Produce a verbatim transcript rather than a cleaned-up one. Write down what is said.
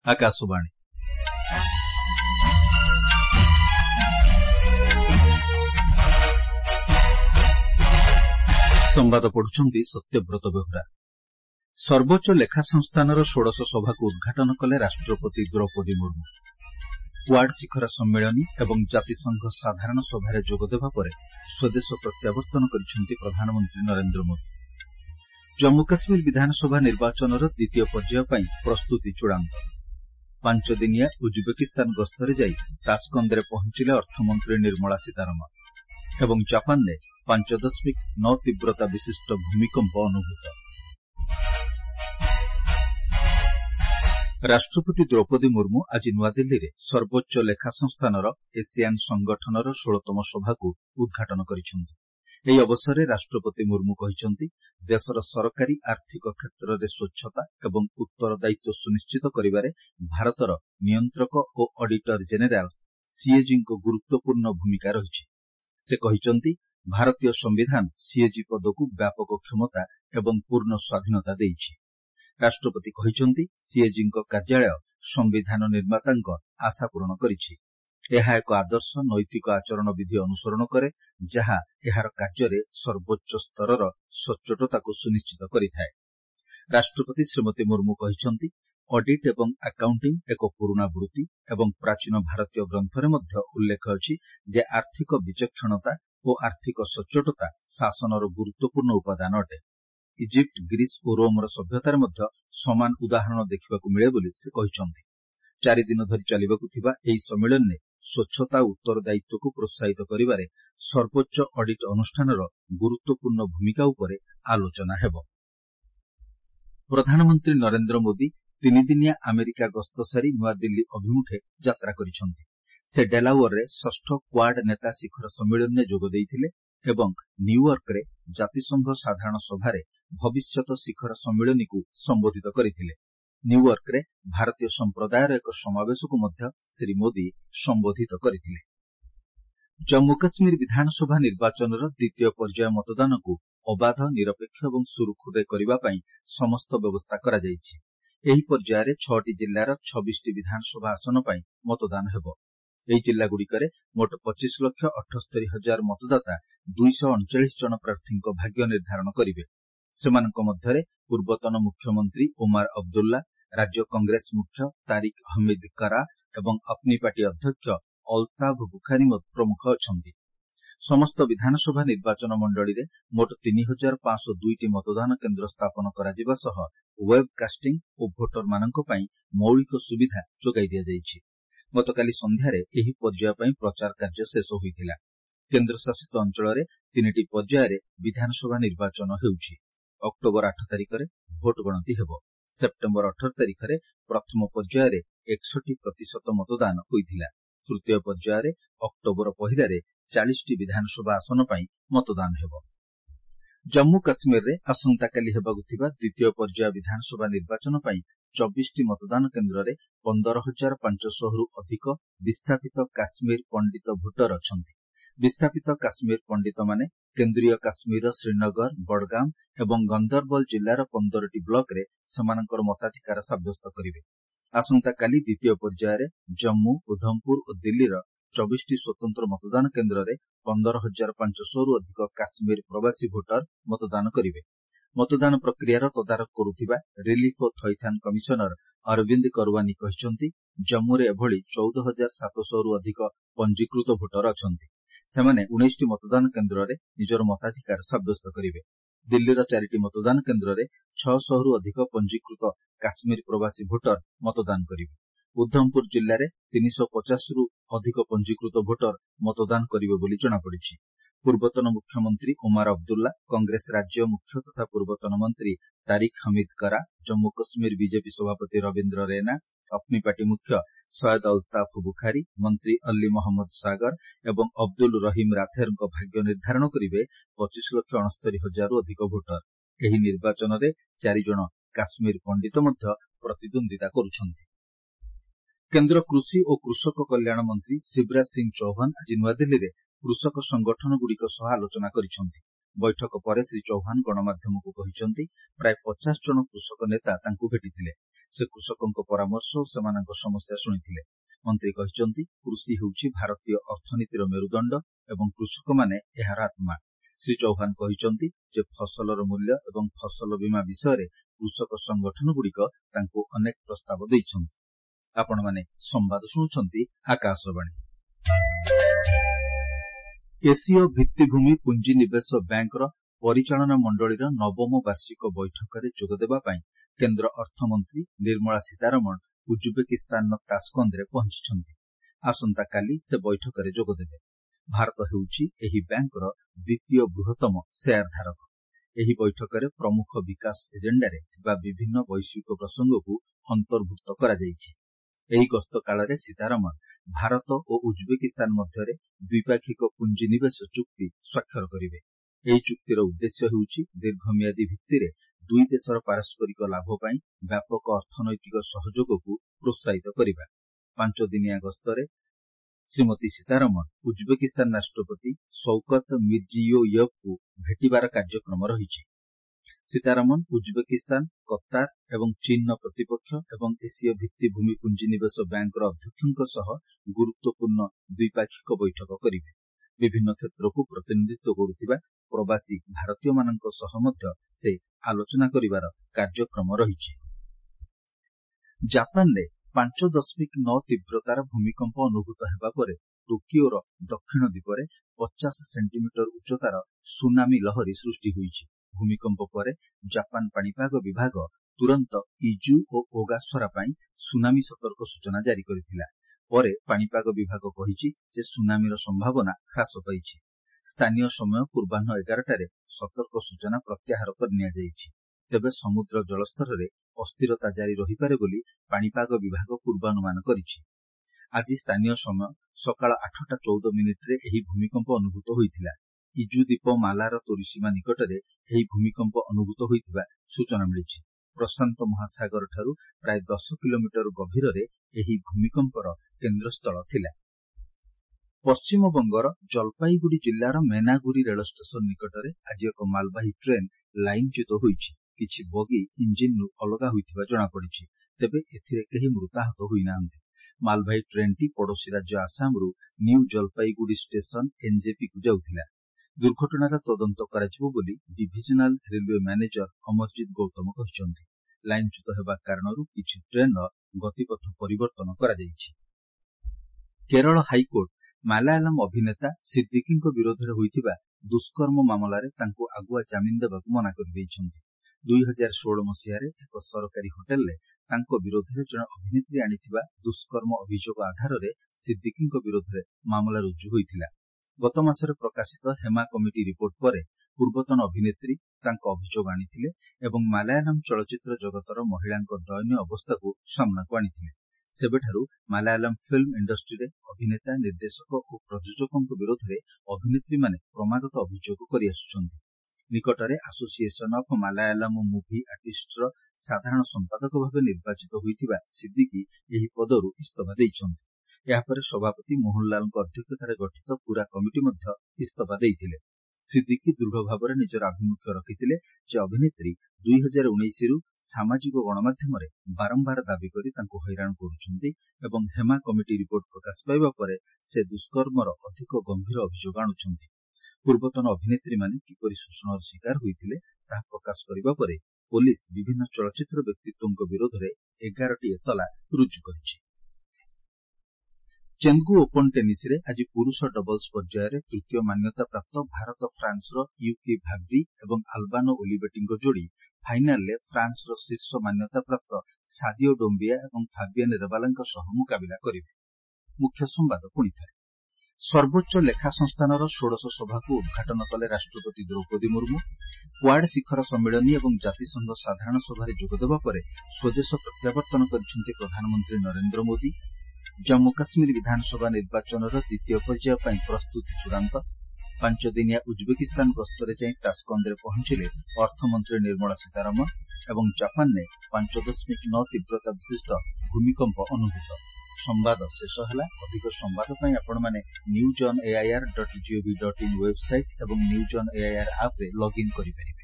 आकाशवाणी संवाद पढ़ुछंती सत्यव्रत बेहुरा। सर्वोच्च लेखा संस्थानर षोड़श सभाକୁ उद्घाटन कले राष्ट्रपति द्रौपदी मुर्मू। क्वाड शिखर सम्मेलनी एवं जातिसंघ साधारण सभारे जोगदेवा परे स्वदेश प्रत्यावर्तन करिसेंती प्रधानमंत्री नरेंद्र मोदी। जम्मू काश्मीर विधानसभा निर्वाचनर द्वितीय पर्याय पई प्रस्तुति चूड़ांत। पांच दिनिया उज्बेकिस्तान गस्तरे जाई तास्कंदरे पहुंचिले अर्थमंत्री निर्मला सीतारमण एवं जापानने पांच दशमिक नौ तीव्रता विशिष्ट भूमिकंप अनुभूत। राष्ट्रपति द्रौपदी मुर्मू आज नुआदिल्ली रे सर्वोच्च लेखा संस्थानर एसियान संगठनर षोलतम सभाକୁ उद्घाटन करिसेंती। ଏହି ଅବସରରେ ରାଷ୍ଟ୍ରପତି ମୁର୍ମୁ କହିଛନ୍ତି ଦେଶର ସରକାରୀ ଆର୍ଥିକ କ୍ଷେତ୍ରରେ ସ୍ୱଚ୍ଛତା ଏବଂ ଉତ୍ତରଦାୟିତ୍ୱ ସୁନିଶ୍ଚିତ କରିବାରେ ଭାରତର ନିୟନ୍ତ୍ରକ ଓ ଅଡିଟର ଜେନେରାଲ ସିଏଜିଙ୍କ ଗୁରୁତ୍ୱପୂର୍ଣ୍ଣ ଭୂମିକା ରହିଛି। ସେ କହିଛନ୍ତି ଭାରତୀୟ ସମ୍ବିଧାନ ସିଏଜି ପଦକୁ ବ୍ୟାପକ କ୍ଷମତା ଏବଂ ପୂର୍ଣ୍ଣ ସ୍ୱାଧୀନତା ଦେଇଛି। ରାଷ୍ଟ୍ରପତି କହିଛନ୍ତି ସିଏଜିଙ୍କ କାର୍ଯ୍ୟାଳୟ ସମ୍ବିଧାନ ନିର୍ମାତାଙ୍କ ଆଶା ପୂରଣ କରିଛି। ଏହା ଏକ ଆଦର୍ଶ ନୈତିକ ଆଚରଣ ବିଧି ଅନୁସରଣ କରେ ଯାହା ଏହାର କାର୍ଯ୍ୟରେ ସର୍ବୋଚ୍ଚ ସ୍ତରର ସଚ୍ଚୋଟତାକୁ ସୁନିଶ୍ଚିତ କରିଥାଏ। ରାଷ୍ଟ୍ରପତି ଶ୍ରୀମତୀ ମୁର୍ମୁ କହିଛନ୍ତି ଅଡିଟ୍ ଏବଂ ଆକାଉଣ୍ଟିଂ ଏକ ପୁରୁଣା ବୃତ୍ତି ଏବଂ ପ୍ରାଚୀନ ଭାରତୀୟ ଗ୍ରନ୍ଥରେ ମଧ୍ୟ ଉଲ୍ଲେଖ ଅଛି ଯେ ଆର୍ଥିକ ବିଚକ୍ଷଣତା ଓ ଆର୍ଥିକ ସଚ୍ଚୋଟତା ଶାସନର ଗୁରୁତ୍ୱପୂର୍ଣ୍ଣ ଉପାଦାନ ଅଟେ। ଇଜିପ୍ଟ ଗ୍ରୀସ୍ ଓ ରୋମର ସଭ୍ୟତାରେ ମଧ୍ୟ ସମାନ ଉଦାହରଣ ଦେଖିବାକୁ ମିଳେ ବୋଲି ସେ କହିଛନ୍ତି। ଚାରି ଦିନ ଧରି ଚାଲିବାକୁ ଥିବା ଏହି ସମ୍ମିଳନୀରେ ସ୍ୱଚ୍ଛତା ଓ ଉତ୍ତରଦାୟିତ୍ୱକୁ ପ୍ରୋତ୍ସାହିତ କରିବାରେ ସର୍ବୋଚ୍ଚ ଅଡିଟ୍ ଅନୁଷ୍ଠାନର ଗୁରୁତ୍ୱପୂର୍ଣ୍ଣ ଭୂମିକା ଉପରେ ଆଲୋଚନା ହେବ। ପ୍ରଧାନମନ୍ତ୍ରୀ ନରେନ୍ଦ୍ର ମୋଦି ତିନିଦିନିଆ ଆମେରିକା ଗସ୍ତ ସାରି ନୂଆଦିଲ୍ଲୀ ଅଭିମୁଖେ ଯାତ୍ରା କରିଛନ୍ତି। ସେ ଡେଲାୱରରେ ଷଷ୍ଠ କ୍ୱାଡ୍ ନେତା ଶିଖର ସମ୍ମିଳନୀରେ ଯୋଗ ଦେଇଥିଲେ ଏବଂ ନ୍ୟୁୟର୍କରେ ଜାତିସଂଘ ସାଧାରଣ ସଭାରେ ଭବିଷ୍ୟତ ଶିଖର ସମ୍ମିଳନୀକୁ ସମ୍ବୋଧିତ କରିଥିଲେ। ନ୍ୟୁୟର୍କରେ ଭାରତୀୟ ସମ୍ପ୍ରଦାୟର ଏକ ସମାବେଶକୁ ମଧ୍ୟ ଶ୍ରୀ ମୋଦି ସମ୍ବୋଧିତ କରିଥିଲେ। ଜମ୍ମୁ କାଶ୍ମୀର ବିଧାନସଭା ନିର୍ବାଚନର ଦ୍ୱିତୀୟ ପର୍ଯ୍ୟାୟ ମତଦାନକୁ ଅବାଧ, ନିରପେକ୍ଷ ଏବଂ ସୁରୁଖୁରୁରେ କରିବା ପାଇଁ ସମସ୍ତ ବ୍ୟବସ୍ଥା କରାଯାଇଛି। ଏହି ପର୍ଯ୍ୟାୟରେ ଛଅଟି ଜିଲ୍ଲାର ଛବିଶଟି ବିଧାନସଭା ଆସନ ପାଇଁ ମତଦାନ ହେବ। ଏହି ଜିଲ୍ଲାଗୁଡ଼ିକରେ ମୋଟ ପଚିଶ ଲକ୍ଷ ଅଠସ୍ତରୀ ହଜାର ମତଦାତା ଦୁଇଶହ ଅଣଚାଳିଶ ଜଣ ପ୍ରାର୍ଥୀଙ୍କ ଭାଗ୍ୟ ନିର୍ଦ୍ଧାରଣ କରିବେ। ସେମାନଙ୍କ ମଧ୍ୟରେ ପୂର୍ବତନ ମୁଖ୍ୟମନ୍ତ୍ରୀ ଓମାର ଅବଦୁଲ୍ଲା, ରାଜ୍ୟ କଂଗ୍ରେସ ମୁଖ୍ୟ ତାରିକ ହମିଦ କରା ଏବଂ ଅପ୍ନି ପାର୍ଟି ଅଧ୍ୟକ୍ଷ ଅଲ୍ତାଫ ବୁଖାରୀ ପ୍ରମୁଖ ଅଛନ୍ତି। ସମସ୍ତ ବିଧାନସଭା ନିର୍ବାଚନ ମଣ୍ଡଳୀରେ ମୋଟ ତିନି ହଜାର ପାଞ୍ଚଶହ ଦୁଇଟି ମତଦାନ କେନ୍ଦ୍ର ସ୍ଥାପନ କରାଯିବା ସହ ୱେବ୍ କାଷ୍ଟିଂ ଓ ଭୋଟରମାନଙ୍କ ପାଇଁ ମୌଳିକ ସୁବିଧା ଯୋଗାଇ ଦିଆଯାଇଛି। ଗତକାଲି ସନ୍ଧ୍ୟାରେ ଏହି ପର୍ଯ୍ୟାୟ ପାଇଁ ପ୍ରଚାର କାର୍ଯ୍ୟ ଶେଷ ହୋଇଥିଲା। କେନ୍ଦ୍ରଶାସିତ ଅଞ୍ଚଳରେ ତିନିଟି ପର୍ଯ୍ୟାୟରେ ବିଧାନସଭା ନିର୍ବାଚନ ହେଉଛି। ଅକ୍ଟୋବର ଆଠ ତାରିଖରେ ଭୋଟ ଗଣତି ହେବ। ସେପ୍ଟେମ୍ବର ଅଠର ତାରିଖରେ ପ୍ରଥମ ପର୍ଯ୍ୟାୟରେ ଏକଷଠି ପ୍ରତିଶତ ମତଦାନ ହୋଇଥିଲା। ତୃତୀୟ ପର୍ଯ୍ୟାୟରେ ଅକ୍ଟୋବର ପହିଲାରେ ଚାଳିଶଟି ବିଧାନସଭା ଆସନ ପାଇଁ ମତଦାନ ହେବ। ଜମ୍ମୁ କାଶ୍ମୀରରେ ଆସନ୍ତାକାଲି ହେବାକୁ ଥିବା ଦ୍ୱିତୀୟ ପର୍ଯ୍ୟାୟ ବିଧାନସଭା ନିର୍ବାଚନ ପାଇଁ ଚବିଶଟି ମତଦାନ କେନ୍ଦ୍ରରେ ପନ୍ଦର ହଜାର ପାଞ୍ଚଶହରୁ ଅଧିକ ବିସ୍ଥାପିତ କାଶ୍ମୀର ପଣ୍ଡିତ ଭୋଟର ଅଛନ୍ତି। ବିସ୍ଥାପିତ କାଶ୍ମୀର ପଣ୍ଡିତମାନେ କେନ୍ଦ୍ରୀୟ କାଶ୍ମୀରର ଶ୍ରୀନଗର, ବଡଗାମ ଏବଂ ଗନ୍ଦରବଲ ଜିଲ୍ଲାର ପନ୍ଦରଟି ବ୍ଲକରେ ସେମାନଙ୍କର ମତାଧିକାର ସାବ୍ୟସ୍ତ କରିବେ। ଆସନ୍ତାକାଲି ଦ୍ୱିତୀୟ ପର୍ଯ୍ୟାୟରେ ଜମ୍ମୁ, ଉଧମପୁର ଓ ଦିଲ୍ଲୀର ଚବିଶଟି ସ୍ୱତନ୍ତ୍ର ମତଦାନ କେନ୍ଦ୍ରରେ ପନ୍ଦର ହଜାର ପାଞ୍ଚଶହରୁ ଅଧିକ କାଶ୍ମୀର ପ୍ରବାସୀ ଭୋଟର ମତଦାନ କରିବେ। ମତଦାନ ପ୍ରକ୍ରିୟାର ତଦାରଖ କରୁଥିବା ରିଲିଫ ଓ ଥଇଥାନ କମିଶନର ଅରବିନ୍ଦ କରୱାନି କହିଛନ୍ତି ଜମ୍ମୁରେ ଏଭଳି ଚଉଦ ହଜାର ସାତଶହରୁ ଅଧିକ ପଞ୍ଜୀକୃତ ଭୋଟର ଅଛନ୍ତି। ସେମାନେ ଉଣେଇଶଟି ମତଦାନ କେନ୍ଦ୍ରରେ ନିଜର ମତାଧିକାର ସାବ୍ୟସ୍ତ କରିବେ। ଦିଲ୍ଲୀର ଚାରିଟି ମତଦାନ କେନ୍ଦ୍ରରେ ଛଅଶହରୁ ଅଧିକ ପଞ୍ଜୀକୃତ କାଶ୍ମୀର ପ୍ରବାସୀ ଭୋଟର ମତଦାନ କରିବେ। ଉଧମପୁର ଜିଲ୍ଲାରେ ତିନିଶହ ପଚାଶରୁ ଅଧିକ ପଞ୍ଜୀକୃତ ଭୋଟର ମତଦାନ କରିବେ ବୋଲି ଜଣାପଡ଼ିଛି। ପୂର୍ବତନ ମୁଖ୍ୟମନ୍ତ୍ରୀ ଓମାର ଅବଦୁଲ୍ଲା, କଂଗ୍ରେସ ରାଜ୍ୟ ମୁଖ୍ୟ ତଥା ପୂର୍ବତନ ମନ୍ତ୍ରୀ ତାରିକ ହମିଦ କରା, ଜମ୍ମୁ କାଶ୍ମୀର ବିଜେପି ସଭାପତି ରବୀନ୍ଦ୍ର ରେନା, ଅପ୍ନି ପାର୍ଟି ମୁଖ୍ୟ ସୟଦ ଅଲ୍ତାଫ ବୁଖାରୀ, ମନ୍ତ୍ରୀ ଅଲ୍ଲୀ ମହମ୍ମଦ ସାଗର ଏବଂ ଅବଦୁଲ ରହିମ ରାଥେରଙ୍କ ଭାଗ୍ୟ ନିର୍ଦ୍ଧାରଣ କରିବେ ପଚିଶ ଲକ୍ଷ ଅଣସ୍ତରୀ ହଜାରରୁ ଅଧିକ ଭୋଟର। ଏହି ନିର୍ବାଚନରେ ଚାରିଜଣ କାଶ୍ମୀର ପଣ୍ଡିତ ମଧ୍ୟ ପ୍ରତିଦ୍ୱନ୍ଦିତା କରୁଛନ୍ତି। କେନ୍ଦ୍ର କୃଷି ଓ କୃଷକ କଲ୍ୟାଣ ମନ୍ତ୍ରୀ ଶିବରାଜ ସିଂ ଚୌହାନ ଆଜି ନୂଆଦିଲ୍ଲୀରେ କୃଷକ ସଂଗଠନଗୁଡ଼ିକ ସହ ଆଲୋଚନା କରିଛନ୍ତି। ବୈଠକ ପରେ ଶ୍ରୀ ଚୌହାନ ଗଣମାଧ୍ୟମକୁ କହିଛନ୍ତି ପ୍ରାୟ ପଚାଶ ଜଣ କୃଷକ ନେତା ତାଙ୍କୁ ଭେଟିଥିଲେ। ସେ କୃଷକଙ୍କ ପରାମର୍ଶ ଓ ସେମାନଙ୍କ ସମସ୍ୟା ଶୁଣିଥିଲେ। ମନ୍ତ୍ରୀ କହିଛନ୍ତି କୃଷି ହେଉଛି ଭାରତୀୟ ଅର୍ଥନୀତିର ମେରୁଦଣ୍ଡ ଏବଂ କୃଷକମାନେ ଏହାର ଆତ୍ମା। ଶ୍ରୀ ଚୌହାନ କହିଛନ୍ତି ଯେ ଫସଲର ମୂଲ୍ୟ ଏବଂ ଫସଲ ବୀମା ବିଷୟରେ କୃଷକ ସଂଗଠନଗୁଡ଼ିକ ତାଙ୍କୁ ଅନେକ ପ୍ରସ୍ତାବ ଦେଇଛନ୍ତି। ଆପଣମାନେ ସମ୍ବାଦ ଶୁଣୁଛନ୍ତି ଆକାଶବାଣୀ। ଏସୀୟ ଭିତ୍ତିଭୂମି ପୁଞ୍ଜିନିବେଶ ବ୍ୟାଙ୍କର ପରିଚାଳନା ମଣ୍ଡଳୀର ନବମ ବାର୍ଷିକ ବୈଠକରେ ଯୋଗଦେବା ପାଇଁ କେନ୍ଦ୍ର ଅର୍ଥମନ୍ତ୍ରୀ ନିର୍ମଳା ସୀତାରମଣ ଉଜବେକିସ୍ତାନର ତାସ୍କନ୍ଦରେ ପହଞ୍ଚିଛନ୍ତି। ଆସନ୍ତାକାଲି ସେ ବୈଠକରେ ଯୋଗଦେବେ। ଭାରତ ହେଉଛି ଏହି ବ୍ୟାଙ୍କର ଦ୍ୱିତୀୟ ବୃହତ୍ତମ ସେୟାରଧାରକ। ଏହି ବୈଠକରେ ପ୍ରମୁଖ ବିକାଶ ଏଜେଣ୍ଡାରେ ଥିବା ବିଭିନ୍ନ ବୈଷୟିକ ପ୍ରସଙ୍ଗକୁ ଅନ୍ତର୍ଭୁକ୍ତ କରାଯାଇଛି। ଏହି ଗସ୍ତ କାଳରେ ସୀତାରମଣ ଭାରତ ଓ ଉଜବେକିସ୍ତାନ ମଧ୍ୟରେ ଦ୍ୱିପାକ୍ଷିକ ପୁଞ୍ଜିନିବେଶ ଚୁକ୍ତି ସ୍ୱାକ୍ଷର କରିବେ। ଏହି ଚୁକ୍ତିର ଉଦ୍ଦେଶ୍ୟ ହେଉଛି ଦୀର୍ଘମିଆଦୀ ଭିତ୍ତିରେ ଦୁଇ ଦେଶର ପାରସ୍ପରିକ ଲାଭ ପାଇଁ ବ୍ୟାପକ ଅର୍ଥନୈତିକ ସହଯୋଗକୁ ପ୍ରୋତ୍ସାହିତ କରିବା। ପାଞ୍ଚ ଦିନିଆ ଗସ୍ତରେ ଶ୍ରୀମତୀ ସୀତାରମଣ ଉଜବେକିସ୍ତାନ ରାଷ୍ଟ୍ରପତି ଶୌକତ ମିର୍ଜିୟୋୟେଭଙ୍କୁ ଭେଟିବାର କାର୍ଯ୍ୟକ୍ରମ ରହିଛି। ସୀତାରମଣ ଉଜବେକିସ୍ତାନ, କତାର ଏବଂ ଚୀନର ପ୍ରତିପକ୍ଷ ଏବଂ ଏସୀୟ ଭିତ୍ତିଭୂମି ପୁଞ୍ଜିନିବେଶ ବ୍ୟାଙ୍କର ଅଧ୍ୟକ୍ଷଙ୍କ ସହ ଗୁରୁତ୍ୱପୂର୍ଣ୍ଣ ଦ୍ୱିପାକ୍ଷିକ ବୈଠକ କରିବେ। ବିଭିନ୍ନ କ୍ଷେତ୍ରକୁ ପ୍ରତିନିଧିତ୍ୱ କରୁଥିବା ପ୍ରବାସୀ ଭାରତୀୟମାନଙ୍କ ସହ ମଧ୍ୟ ସେ ଆଲୋଚନା କରିବାର କାର୍ଯ୍ୟକ୍ରମ ରହିଛି। ଜାପାନରେ ପାଞ୍ଚ ଦଶମିକ ନଅ ତୀବ୍ରତାର ଭୂମିକମ୍ପ ଅନୁଭୂତ ହେବା ପରେ ଟୋକିଓର ଦକ୍ଷିଣ ଦ୍ୱୀପରେ ପଚାଶ ସେଣ୍ଟିମିଟର ଉଚ୍ଚତାର ସୁନାମି ଲହରୀ ସୃଷ୍ଟି ହୋଇଛି। ଭୂମିକମ୍ପ ପରେ ଜାପାନ ପାଣିପାଗ ବିଭାଗ ତୁରନ୍ତ ଇଜୁ ଓ ଓଗାସରା ପାଇଁ ସୁନାମି ସତର୍କ ସୂଚନା ଜାରି କରିଥିଲା। ପରେ ପାଣିପାଗ ବିଭାଗ କହିଛି ଯେ ସୁନାମିର ସମ୍ଭାବନା ହ୍ରାସ ପାଇଛି। ସ୍ଥାନୀୟ ସମୟ ପୂର୍ବାହ୍ନ ଏଗାରଟାରେ ସତର୍କ ସୂଚନା ପ୍ରତ୍ୟାହାର କରି ନିଆଯାଇଛି। ତେବେ ସମୁଦ୍ର ଜଳସ୍ତରରେ ଅସ୍ଥିରତା ଜାରି ରହିପାରେ ବୋଲି ପାଣିପାଗ ବିଭାଗ ପୂର୍ବାନୁମାନ କରିଛି। ଆଜି ସ୍ଥାନୀୟ ସମୟ ସକାଳ ଆଠଟା ଚଉଦ ମିନିଟ୍ରେ ଏହି ଭୂମିକମ୍ପ ଅନୁଭୂତ ହୋଇଥିଲା। ଇଜୁ ଦ୍ୱୀପ ମାଲାର ତୋରିସୀମା ନିକଟରେ ଏହି ଭୂମିକମ୍ପ ଅନୁଭୂତ ହୋଇଥିବା ସୂଚନା ମିଳିଛି। ପ୍ରଶାନ୍ତ ମହାସାଗରଠାରୁ ପ୍ରାୟ ଦଶ କିଲୋମିଟର ଗଭୀରରେ ଏହି ଭୂମିକମ୍ପର କେନ୍ଦ୍ରସ୍ଥଳ ଥିଲା। ପଶ୍ଚିମବଙ୍ଗର ଜଲପାଇଗୁଡ଼ି ଜିଲ୍ଲାର ମେନାଗୁରି ରେଳ ଷ୍ଟେସନ ନିକଟରେ ଆଜି ଏକ ମାଲବାହୀ ଟ୍ରେନ୍ ଲାଇନ୍ଚ୍ୟୁତ ହୋଇଛି। କିଛି ବଗି ଇଞ୍ଜିନ୍ରୁ ଅଲଗା ହୋଇଥିବା ଜଣାପଡ଼ିଛି। ତେବେ ଏଥିରେ କେହି ମୃତାହତ ହୋଇନାହାନ୍ତି। ମାଲବାହୀ ଟ୍ରେନ୍ଟି ପଡ଼ୋଶୀ ରାଜ୍ୟ ଆସାମରୁ ନ୍ୟୁ ଜଲପାଇଗୁଡ଼ି ଷ୍ଟେସନ ଏନ୍ଜେପିକୁ ଯାଉଥିଲା। ଦୁର୍ଘଟଣାର ତଦନ୍ତ କରାଯିବ ବୋଲି divisional railway manager Amarjit Gautam କହିଛନ୍ତି। ଲାଇନ୍ଚ୍ୟୁତ ହେବା କାରଣରୁ କିଛି ଟ୍ରେନ୍ର ଗତିପଥ ପରିବର୍ତ୍ତନ କରାଯାଇଛି। କେରଳ ହାଇକୋର୍ଟ ମାଲାୟାଲମ ଅଭିନେତା ସିଦ୍ଦିକିଙ୍କ ବିରୋଧରେ ହୋଇଥିବା ଦୁଷ୍କର୍ମ ମାମଲାରେ ତାଙ୍କୁ ଆଗୁଆ ଜାମିନ ଦେବାକୁ ମନା କରିଦେଇଛନ୍ତି। ଦୁଇ ହଜାର ଷୋହଳ ମସିହାରେ ଏକ ସରକାରୀ ହୋଟେଲରେ ତାଙ୍କ ବିରୋଧରେ ଜଣେ ଅଭିନେତ୍ରୀ ଆଣିଥିବା ଦୁଷ୍କର୍ମ ଅଭିଯୋଗ ଆଧାରରେ ସିଦ୍ଦିକିଙ୍କ ବିରୋଧରେ ମାମଲା ରୁଜୁ ହୋଇଥିଲା। ଗତ ମାସରେ ପ୍ରକାଶିତ ହେମା କମିଟି ରିପୋର୍ଟ ପରେ ପୂର୍ବତନ ଅଭିନେତ୍ରୀ ତାଙ୍କ ଅଭିଯୋଗ ଆଣିଥିଲେ ଏବଂ ମାଲାୟାଲମ ଚଳଚ୍ଚିତ୍ର ଜଗତର ମହିଳାଙ୍କ ଦୟନୀୟ ଅବସ୍ଥାକୁ ସାମ୍ନାକୁ ଆଣିଥିଲେ। ସେବେଠାରୁ ମାଲାୟାଲମ ଫିଲ୍ମ ଇଣ୍ଡଷ୍ଟ୍ରିରେ ଅଭିନେତା, ନିର୍ଦ୍ଦେଶକ ଓ ପ୍ରଯୋଜକଙ୍କ ବିରୋଧରେ ଅଭିନେତ୍ରୀମାନେ କ୍ରମାଗତ ଅଭିଯୋଗ କରିଆସୁଛନ୍ତି। ନିକଟରେ ଆସୋସିଏସନ ଅଫ୍ ମାଲାୟାଲମ ମୁଭି ଆର୍ଟିଷ୍ଟର ସାଧାରଣ ସମ୍ପାଦକ ଭାବେ ନିର୍ବାଚିତ ହୋଇଥିବା ସିଦ୍ଦିକି ଏହି ପଦରୁ ଇସ୍ତଫା ଦେଇଛନ୍ତି। ଏହାପରେ ସଭାପତି ମୋହନଲାଲଙ୍କ ଅଧ୍ୟକ୍ଷତାରେ ଗଠିତ ପୂରା କମିଟି ମଧ୍ୟ ଇସ୍ତଫା ଦେଇଥିଲେ। ସିଦ୍ଦିକି ଦୃଢ଼ ଭାବରେ ନିଜର ଆଭିମୁଖ୍ୟ ରଖିଥିଲେ ଯେ ଅଭିନେତ୍ରୀ ଦୁଇ ହଜାର ଉଣେଇଶରୁ ସାମାଜିକ ଗଣମାଧ୍ୟମରେ ବାରମ୍ବାର ଦାବି କରି ତାଙ୍କୁ ହଇରାଣ କରୁଛନ୍ତି ଏବଂ ହେମା କମିଟି ରିପୋର୍ଟ ପ୍ରକାଶ ପାଇବା ପରେ ସେ ଦୁଷ୍କର୍ମର ଅଧିକ ଗମ୍ଭୀର ଅଭିଯୋଗ ଆଣୁଛନ୍ତି। ପୂର୍ବତନ ଅଭିନେତ୍ରୀମାନେ କିପରି ଶୋଷଣର ଶିକାର ହୋଇଥିଲେ ତାହା ପ୍ରକାଶ କରିବା ପରେ ପୋଲିସ ବିଭିନ୍ନ ଚଳଚ୍ଚିତ୍ର ବ୍ୟକ୍ତିତ୍ୱଙ୍କ ବିରୋଧରେ ଏଗାରଟି ଏତଲା ରୁଜୁ କରିଛି। ଚେଙ୍ଗୁ ଓପନ ଟେନିସରେ ଆଜି ପୁରୁଷ ଡବଲ୍ସ ପର୍ଯ୍ୟାୟରେ ତୃତୀୟ ମାନ୍ୟତାପ୍ରାପ୍ତ ଭାରତ ଫ୍ରାନ୍ସର ୟୁକି ଭାବ୍ରି ଏବଂ ଆଲବାନୋ ଓଲିଭେଟିଙ୍କ ଯୋଡ଼ି ଫାଇନାଲରେ ଫ୍ରାନ୍ସର ଶୀର୍ଷ ମାନ୍ୟତାପ୍ରାପ୍ତ ସାଦିଓ ଡୋମ୍ବିଆ ଏବଂ ଫାବିଏନ୍ ରେବାଲାଙ୍କ ସହ ମୁକାବିଲା କରିବେ। ମୁଖ୍ୟ ସମ୍ବାଦ ପୁଣିଥରେ। ସର୍ବୋଚ୍ଚ ଲେଖା ସଂସ୍ଥାନର ଷୋଡ଼ଶ ସଭାକୁ ଉଦ୍ଘାଟନ କଲେ ରାଷ୍ଟ୍ରପତି ଦ୍ରୌପଦୀ ମୁର୍ମୁ। କ୍ୱାଡ୍ ଶିଖର ସମ୍ମିଳନୀ ଏବଂ ଜାତିସଂଘ ସାଧାରଣ ସଭାରେ ଯୋଗଦେବା ପରେ ସ୍ୱଦେଶ ପ୍ରତ୍ୟାବର୍ତ୍ତନ କରିଛନ୍ତି ପ୍ରଧାନମନ୍ତ୍ରୀ ନରେନ୍ଦ୍ର ମୋଦି। ଜମ୍ମୁ କାଶ୍ମୀର ବିଧାନସଭା ନିର୍ବାଚନର ଦ୍ୱିତୀୟ ପର୍ଯ୍ୟାୟ ପାଇଁ ପ୍ରସ୍ତୁତି ଚୂଡ଼ାନ୍ତ। ପାଞ୍ଚ ଦିନିଆ ଉଜବେକିସ୍ତାନ ଗସ୍ତରେ ଯାଇ ତାସ୍କନ୍ଦରେ ପହଞ୍ଚିଲେ ଅର୍ଥମନ୍ତ୍ରୀ ନିର୍ମଳା ସୀତାରମଣ ଏବଂ ଜାପାନରେ ପାଞ୍ଚ ଦଶମିକ ନଅ ତୀବ୍ରତା ବିଶିଷ୍ଟ ଭୂମିକମ୍ପ ଅନୁଭୂତ। ସମ୍ବାଦ ଶେଷ ହେଲା। ଅଧିକ ସମ୍ବାଦ ପାଇଁ ଆପଣମାନେ news on AIR dot gov dot in website ଏବଂ ନ୍ୟୁଜ୍ ଅନ୍ ଏଆଇଆର୍ ଆପ୍ରେ ଲଗ୍ଇନ୍ କରିପାରିବେ।